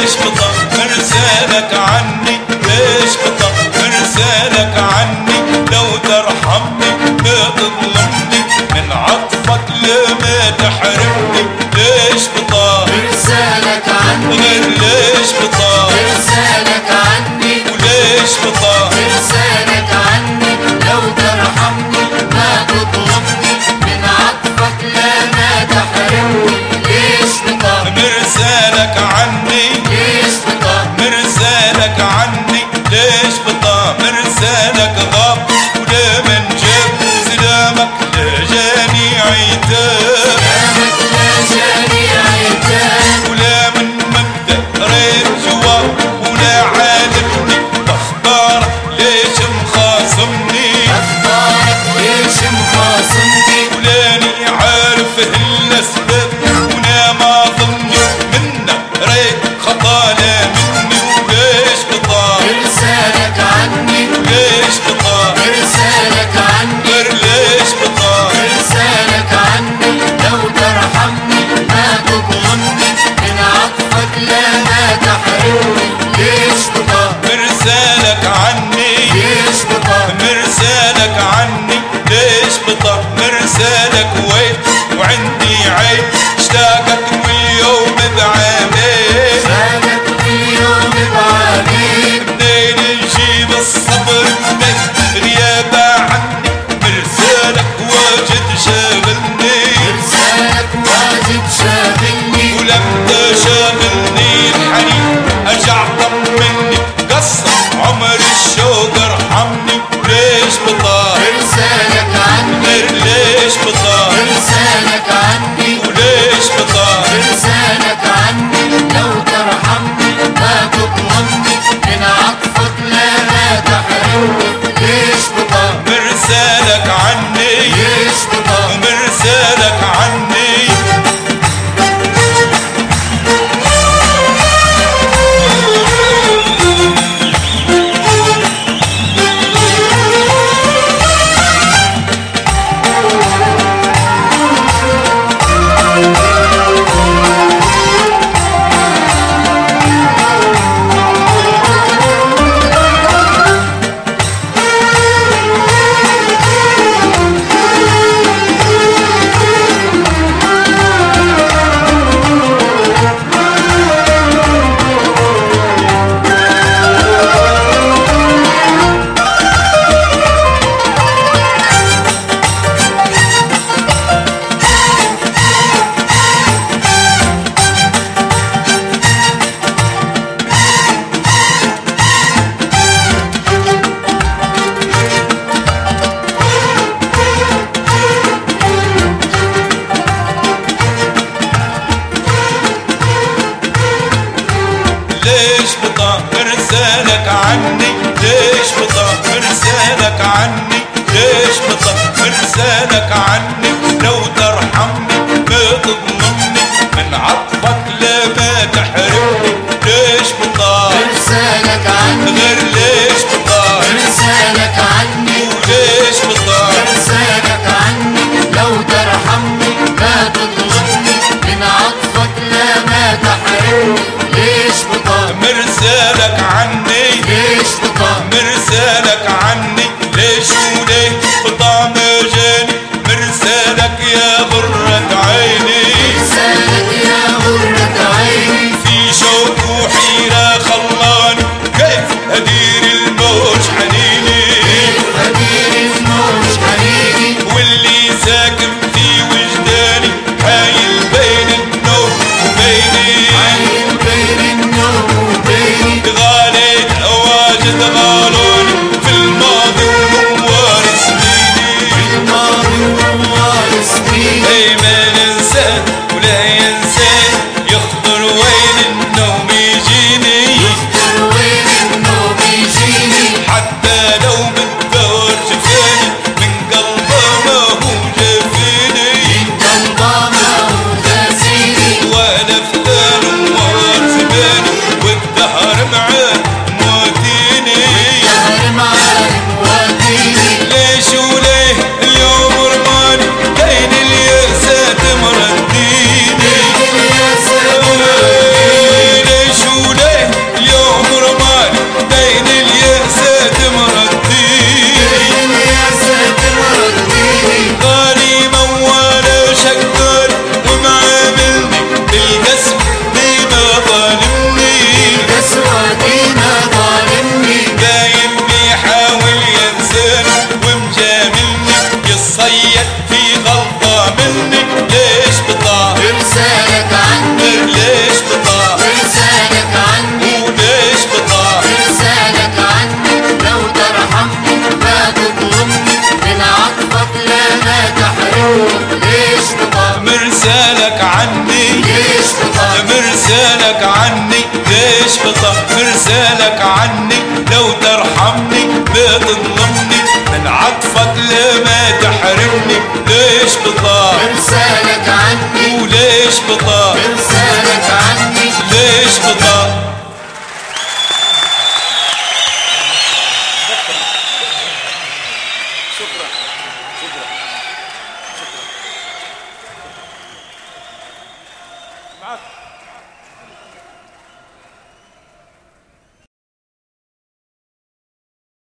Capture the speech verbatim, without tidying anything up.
ليش بطل مرسالك عني؟ ليش بطل مرسالك عني؟ لو ترحمني ما تظلمني، من عطفك لما تحرمني. ليش بطل مرسالك عني؟ غير ليش بطل مرسالك عني؟ وليش بطل مرسالك عني؟ لو ترحمني ما تظلمني، من عطفك لما تحرمني. ليش بطل مرسالك عني؟ ليش بطل مرسالك عني؟ ليش بطل مرسالك غاب؟ ولا من جاب سلامك لجاني عتاب؟ سلامك لجاني عتاب؟ ولا من مبدأ ريت جواب؟ ولا عالمني بأخبارك ليش مخاصمني؟ أخبارك ليش مخاصمني؟ ولاني عارف هالأسباب، ولا ما ظني منك ريت خطالة مني. وليش بطال مرسالك عني؟ ليش بطال مرسالك عني؟ غير ليش بطال مرسالك عني؟ لو ترحمني ما تظلمني، من عطفك لما تحرمني. ليش بطل مرسالك عني؟ ليش بطل مرسالك عني؟ ليش بطل مرسالك وين؟ وعندي عين اشتاقت واليوم بعينين، سالك اليوم بعدين. منين نجيب الصبر منك غيابة عني؟ مرسالك واجد شاغلني، مرسالك واجد شاغلني، ولما شاغلني الحنين ارجع طمني، قصر عمر الشوق ارحمني. وليش بطال مرسالك عني؟ غير ليش بطال مرسالك عني؟ وليش بطال مرسالك عني؟ لو ترحمني ما تظلمني، من عطفك لما تحرمني. ليش بطل مرسالك عني؟ ليش بطل مرسالك عني؟ ليش بطل مرسالك عني؟ ليش بطل مرسالك عني؟ ليش بطل مرسالك عني؟ لو ترحمني ما تظلمني، من عطفك لما تحرمني. ليش بطل مرسالك عني؟ غير ليش بطل مرسالك عني؟ وليش بطل مرسالك عني؟ لو ترحمني ما تظلمني، من عطفك لما تحرمني. ليش بطل مرسالك عني؟ ليش بطل مرسالك عني؟ ليش وليه بطعم جاني؟ مرسالك يا غرة عيني، مرسالك يا غرة عيني، في شوق وحيرة خلاني، كيف أدير الموج حنيني؟ أدير الموج حنيني، واللي ساكن في وجداني حايل بين النوم وبيني، حايل بين النوم وبيني. بطال